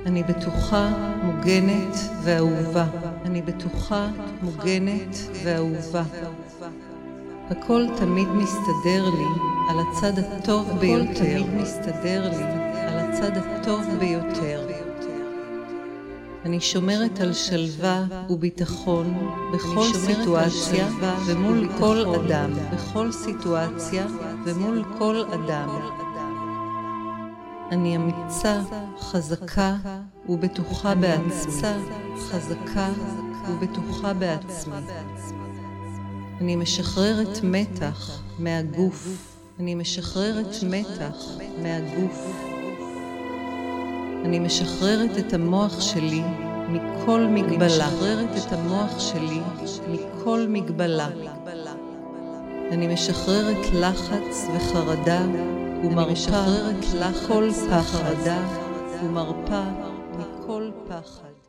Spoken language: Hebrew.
אני בטוחה, מוגנת ואהובה. אני בטוחה, מוגנת ואהובה. הכל תמיד מסתדר לי על הצד הטוב ביותר. הכל תמיד מסתדר לי על הצד הטוב ביותר. אני שומרת על שלווה וביטחון בכל סיטואציה ומול כל אדם. בכל סיטואציה ומול כל אדם. אני אמיצה, חזקה ובטוחה בעצמי. חזקה ובטוחה בעצמי. אני משחררת מתח מהגוף. אני משחררת מתח מהגוף. אני משחררת את המוח שלי מכל מגבלה. אני משחררת את המוח שלי מכל מגבלה. אני משחררת לחץ וחרדה ומרפא מכל פחד. ומרפא מכל פחד.